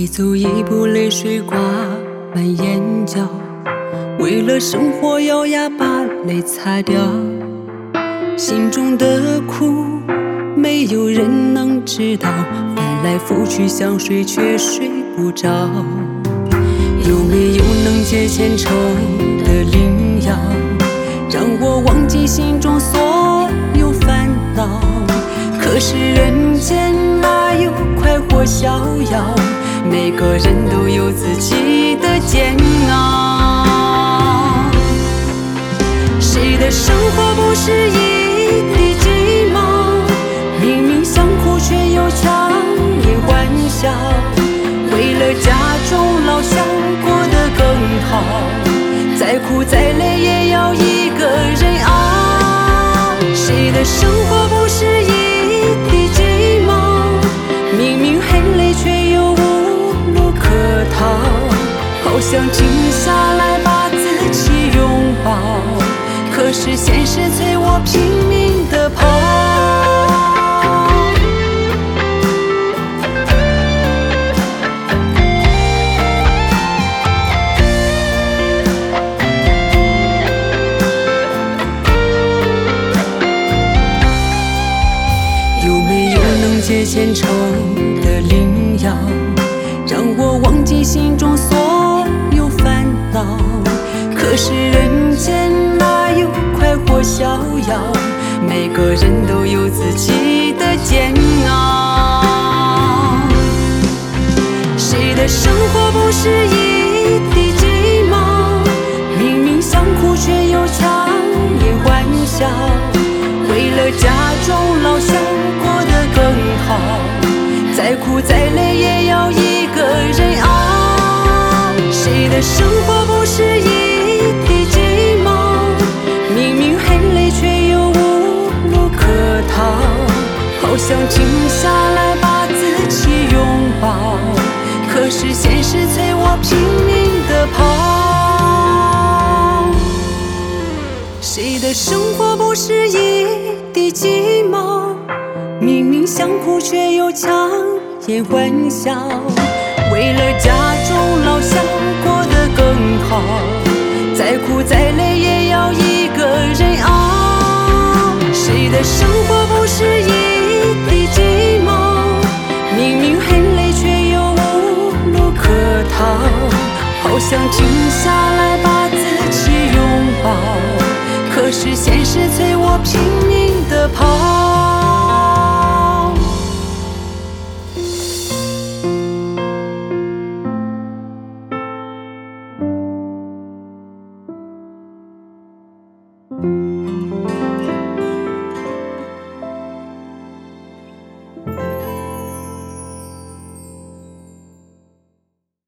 走一步，泪水挂满眼角，为了生活咬牙把泪擦掉，心中的苦没有人能知道，翻来覆去想睡却睡不着。有没有能解千愁的灵药，让我忘记心中所有烦恼？可是人间哪有快活逍遥，每个人都有自己的煎熬。谁的生活不是一地鸡毛，明明想哭却又强颜欢笑，为了家中老小过得更好，再苦再累也要一个人熬。谁的生活不是一地鸡毛，明明很累却又无路可逃，好想静下来把自己拥抱，可是现实催我拼命地跑。解千愁的灵药，让我忘记心中所有烦恼。可是人间哪有快活逍遥，每个人都有自己的煎熬。谁的生活不是一地鸡毛，明明想哭却又强颜欢笑，为了家中老小过得更好，再苦再累也要一个人熬。谁的生活不是一地鸡毛，明明很累却又无路可逃，好想静下来把自己拥抱，可是现实催我拼命地跑。谁的生活不是一地鸡毛，明明想哭却又强颜欢笑，为了家中老小过得更好，再苦再累也要一个人熬。谁的生活不是一地鸡毛，明明很累却又无路可逃，好想静下来把自己拥抱，可是现实催我拼命地跑。